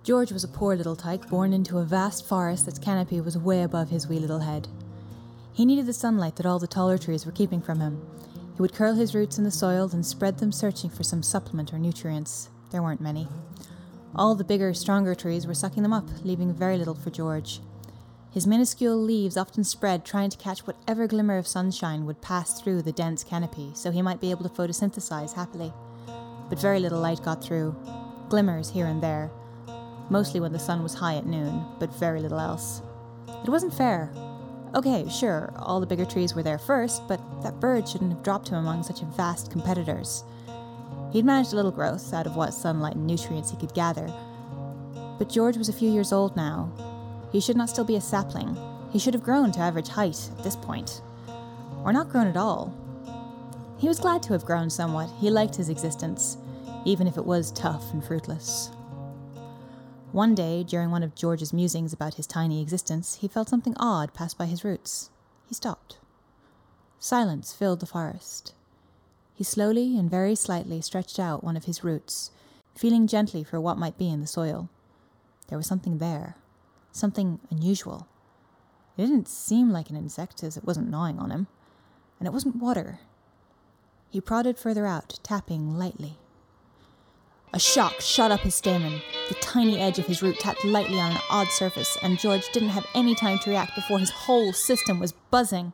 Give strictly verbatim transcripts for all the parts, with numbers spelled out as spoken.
George was a poor little tyke born into a vast forest that's canopy was way above his wee little head. He needed the sunlight that all the taller trees were keeping from him. He would curl his roots in the soil and spread them, searching for some supplement or nutrients. There weren't many. All the bigger, stronger trees were sucking them up, leaving very little for George. His minuscule leaves often spread, trying to catch whatever glimmer of sunshine would pass through the dense canopy, so he might be able to photosynthesize happily. But very little light got through. Glimmers here and there. Mostly when the sun was high at noon, but very little else. It wasn't fair. Okay, sure, all the bigger trees were there first, but that bird shouldn't have dropped him among such vast competitors. He'd managed a little growth out of what sunlight and nutrients he could gather. But George was a few years old now. He should not still be a sapling. He should have grown to average height at this point. Or not grown at all. He was glad to have grown somewhat. He liked his existence, even if it was tough and fruitless. One day, during one of George's musings about his tiny existence, he felt something odd pass by his roots. He stopped. Silence filled the forest. He slowly and very slightly stretched out one of his roots, feeling gently for what might be in the soil. There was something there. Something unusual. It didn't seem like an insect, as it wasn't gnawing on him. And it wasn't water. He prodded further out, tapping lightly. A shock shot up his stamen. The tiny edge of his root tapped lightly on an odd surface, and George didn't have any time to react before his whole system was buzzing.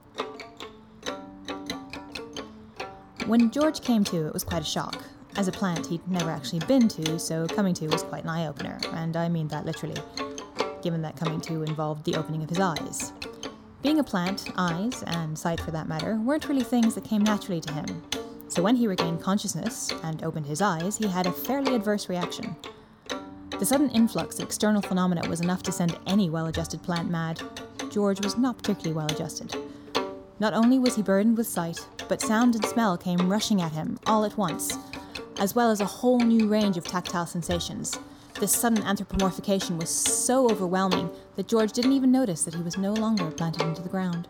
When George came to, it was quite a shock. As a plant, he'd never actually been to, so coming to was quite an eye-opener, and I mean that literally, given that coming to involved the opening of his eyes. Being a plant, eyes, and sight for that matter, weren't really things that came naturally to him. So when he regained consciousness and opened his eyes, he had a fairly adverse reaction. The sudden influx of external phenomena was enough to send any well-adjusted plant mad. George was not particularly well-adjusted. Not only was he burdened with sight, but sound and smell came rushing at him all at once, as well as a whole new range of tactile sensations. This sudden anthropomorphication was so overwhelming that George didn't even notice that he was no longer planted into the ground.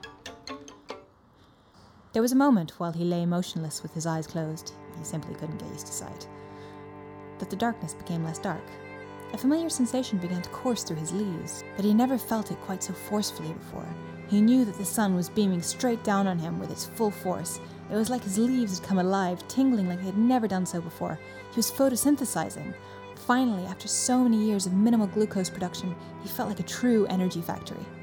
There was a moment while he lay motionless with his eyes closed. He simply couldn't get used to sight. That the darkness became less dark. A familiar sensation began to course through his leaves, but he never felt it quite so forcefully before. He knew that the sun was beaming straight down on him with its full force. It was like his leaves had come alive, tingling like they had never done so before. He was photosynthesizing. Finally, after so many years of minimal glucose production, he felt like a true energy factory.